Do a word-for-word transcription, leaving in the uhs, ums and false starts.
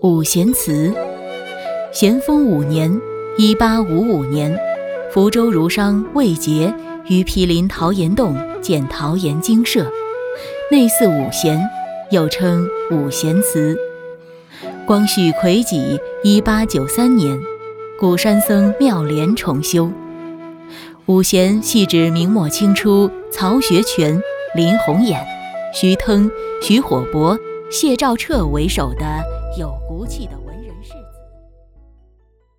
五贤祠。咸丰五年一八五五年，福州儒商魏杰于毗邻桃岩洞建桃岩精舍，内祀五贤，又称五贤祠。光绪癸己一八九三年，古山僧妙莲重修。五贤系指明末清初曹学全、林红眼、徐腾、徐火伯、谢兆彻为首的有骨气的